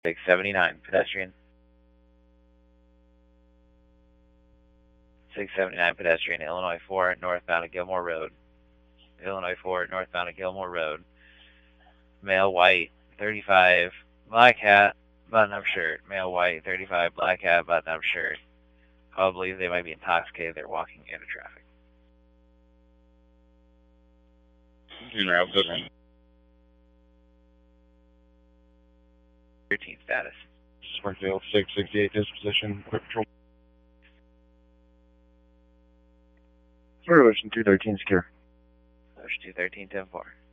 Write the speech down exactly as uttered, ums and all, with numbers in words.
six seventy-nine, pedestrian. six seventy-nine, pedestrian, Illinois four, northbound of Gilmore Road. Illinois four, northbound of Gilmore Road. Male white, thirty-five, black hat, button-up shirt. Male white, thirty-five, black hat, button-up shirt. I believe they might be intoxicated. They're walking into traffic. En route, this thirteen status. Springfield six sixty-eight disposition, quick patrol. Ocean two thirteen secure. Ocean two thirteen, ten four.